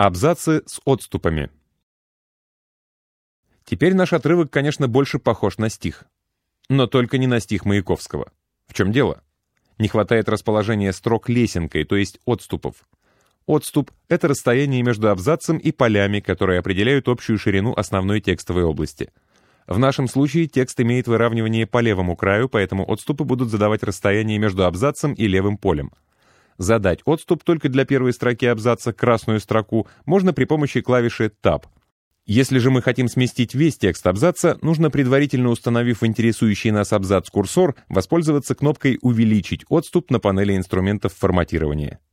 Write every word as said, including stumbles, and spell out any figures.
Абзацы с отступами. Теперь наш отрывок, конечно, больше похож на стих. Но только не на стих Маяковского. В чем дело? Не хватает расположения строк лесенкой, то есть отступов. Отступ — это расстояние между абзацем и полями, которые определяют общую ширину основной текстовой области. В нашем случае текст имеет выравнивание по левому краю, поэтому отступы будут задавать расстояние между абзацем и левым полем. Задать отступ только для первой строки абзаца, красную строку, можно при помощи клавиши Tab. Если же мы хотим сместить весь текст абзаца, нужно, предварительно установив в интересующий нас абзац курсор, воспользоваться кнопкой «Увеличить отступ» на панели инструментов форматирования.